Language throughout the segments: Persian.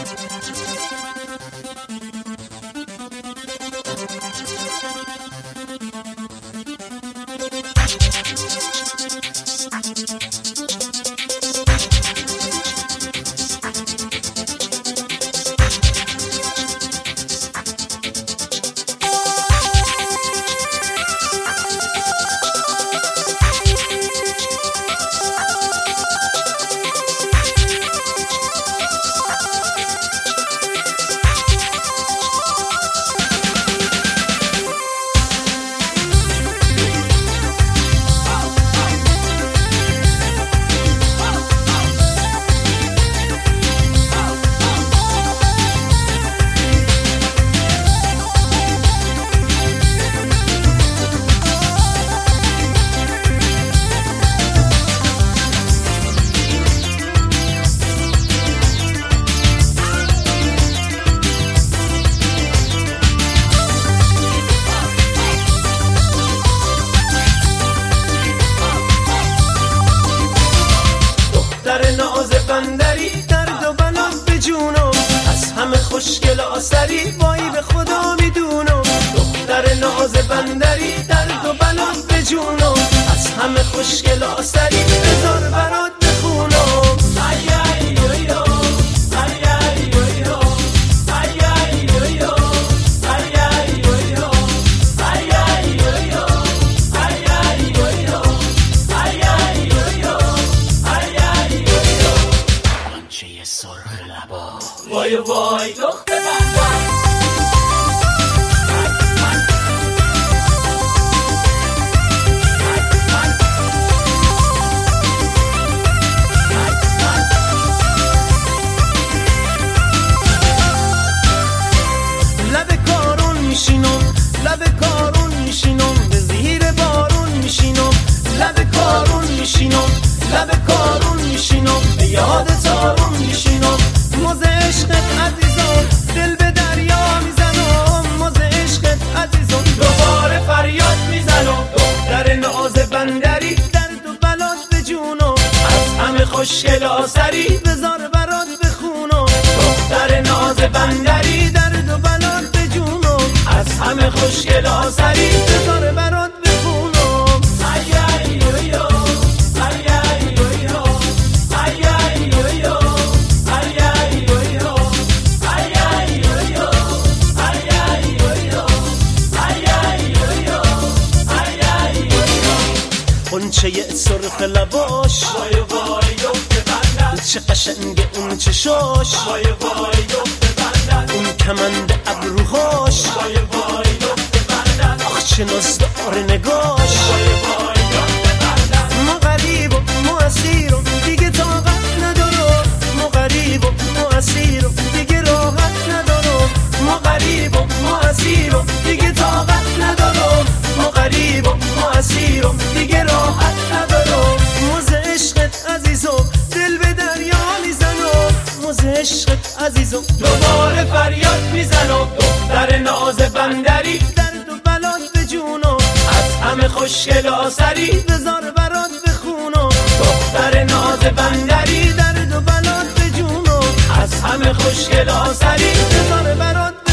بندری درد و بلا به جونم، از همه خوشگل آسری وای به خدا میدونم. دختر ناز بندری درد و بلا به جونم، از همه خوشگل آسری بذار برات بخونم. وای وای دختر لب کارون میشینم، لب کارون میشینم، به زیر بارون میشینم. لب کارون میشینم، لب کارون میشینم، به یاد تارون میشینم. موز عشقت عزیزم دل به دریا میزنم، موز عشقت عزیزم دوباره فریاد میزنم. دختر ناز بندری درد و بلات به جونم، از همه خوشگل آسری بذار برات بخونم. دختر ناز بندری درد و بلات به جونم، از همه خوشگل آسری بذار برات بخونم. قنچه سرخ لباش وای وای دختر بندر، چه قشنگه اون چشاش وای وای دختر بندر، اون کمند ابروهاش وای وای دختر بندر، آخ چه نازدار نگاش وای وای دختر بندر. ما غریب و ما اسیرم دیگه طاقت ندارم، ما غریب و ما اسیرم دیگه راحت ندارم. ما غریب و ما اسیرم دیگه طاقت ندارم، ما غریب و ما اسیرم دیگه راحت ندارم. موز عشقت عزیزم دل به دریا میزنم، موز عشقت عزیزم دوباره فریاد میزنم. دختر ناز بندری درد و بلات به جونم، از همه خوشگل آسری بذار برات بخونم. دختر ناز بندری درد و بلات به جونم، از همه خوشگل آسری بذار برات بخونم.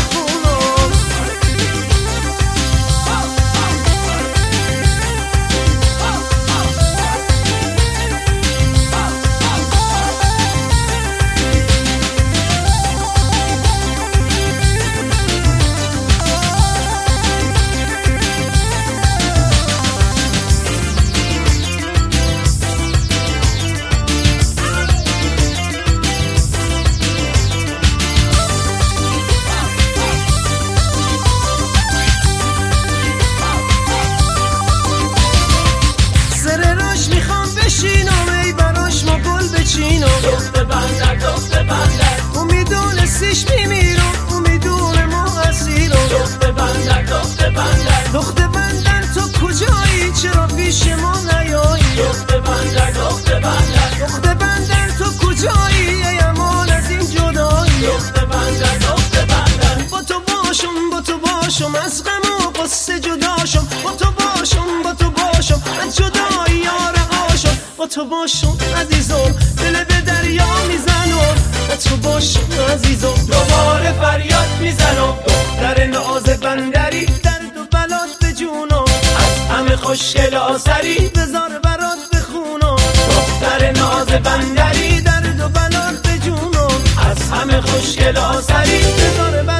دختر بندر دختر بندر، اون میدونستیش میمیرم، اون میدونه ما اسیرم. دختر بندر دختر بندر، دختر بندر تو کجایی چرا پیش ما نیایی؟ دختر بندر دختر بندر، دختر بندر تو کجایی ای امان از این جدایی؟ دختر بندر دختر بندر، با تو باشم با تو باشم از غم و قصه جداشم، با تو باشم با تو باشم از جدایی یارقاشم. با تو باشم عزیزم دل به دریا میزنم، با تو باشم عزیزم خیز و دوباره فریاد میزن و دختر ناز بندری درد و بلات به جون و از همه خوشگل آسری بذار برات بخون و دختر ناز بندری درد و بلات به جون و از همه خوشگل آسری بذار